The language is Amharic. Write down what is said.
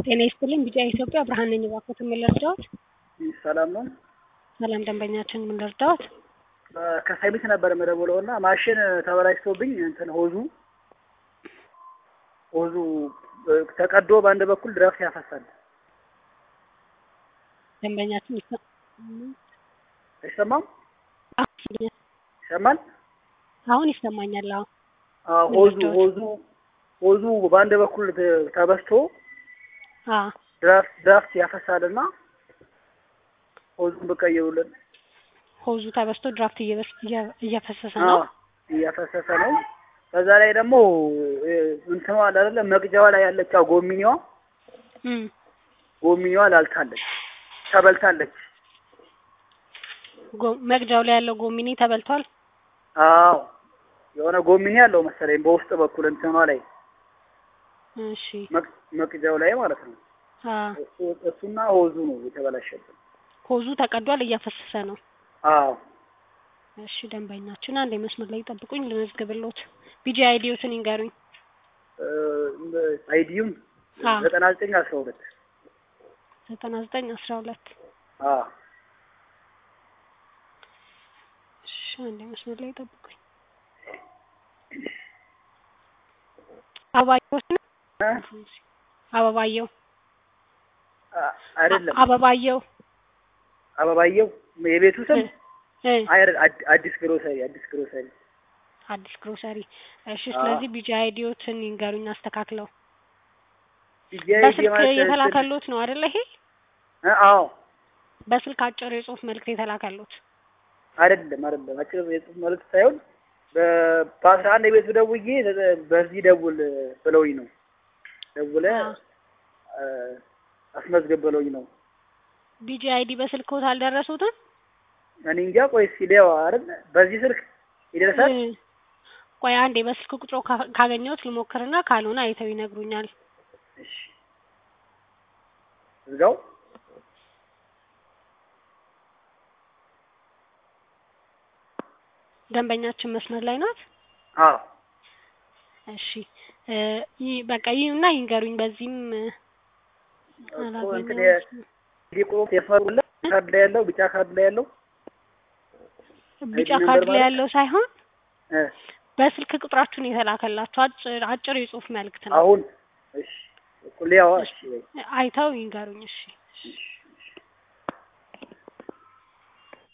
ጤና ይስጥልኝ ቢጫ ኢትዮጵያ ብርሃን ነኝ ባክዎት ምን ልርዳዎት? ሰላም ነው። ሰላም ደንበኛችን ምን ልርዳዎት? ከሳይቢት ነበር መደወለውና ማሽን ተበላሽቶብኝ እንትን ሆዙ ተቀዶ በአንድ በኩል ድራፍት ያፈሳል። ደንበኛችን አይሰማም? ይሰማል? አሁን ይሰማኛል። ሆዙ በአንድ በኩል ተበስቶ ድራፍት ያፈሳልና ሆዙን በቀየሩልን። ሆዙ ተበስቶ ድራፍት እያፈሰሰ ነው። እያፈሰሰ ነው። በዛ ላይ ደግሞ እንትኗ አይደለ መቅጃዋ ላይ ያለችው ጎሚኒዋ ላልታለች ተበልታለች። መቅጃው ላይ ያለው ጎሚኒ ተበልቷል። አዎ የሆነ ጎሚኒ ያለው መሰለኝ በውስጥ በኩል እንትኗ ላይ እሺ መቅጃው ላይ ማለት ነው። እሱና ሆዙ ነው የተበላሸበት። ሆዙ ተቀዷል እያፈሰሰ ነው። አዎ እሺ ደንበኛችን አንዴ መስመር ላይ ጠብቁኝ ልመዝግብልዎት። ቢጂ አይዲዎትን ይንገሩኝ። አይዲውን 9912 9912 እሺ አንዴ መስመር ላይ ጠብቁኝ። አበባየው አይደለም አበባየው የቤቱ ስም አዲስ ግሮሰሪ እሺ ስለዚህ ቢጂ አይዲዎትን ይንገሩኝ አስተካክለው። ቢጂ ማለት የተላከሉት ነው አይደል ይሄ? አዎ በስልክ አጭር የጽሁፍ መልእክት የተላከሉት አይደለም አጭር የጽሁፍ መልእክት ሳይሆን በ11 የቤቱ ደውዬ በዚህ ደውል ብለውኝ ነው። ደውለ አስመዝግብ ብለውኝ ነው። ቢጂ አይዲ በስልክዎት አልደረሱትም? እኔ እንጃ ቆይ ሲደው አይደል በዚህ ስልክ ይደርሳል። ቆይ አንዴ በስልክ ቁጥሩ ካገኘሁት ልሞክርና ካልሆነ አይተው ይነግሩኛል። እሺ እዛው ደንበኛችን መስመር ላይ ናት? አዎ እሺ በቃ ይሄና ይንገሩኝ። በዚህም ቢጫ ካርድ ላይ ያለው ሳይሆን በስልክ ቁጥራችሁን የተላከላችሁ አጭር የጽሁፍ መልእክት ነው። አሁን እሺ ቁልያዋ እሺ አይተው ይንገሩኝ። እሺ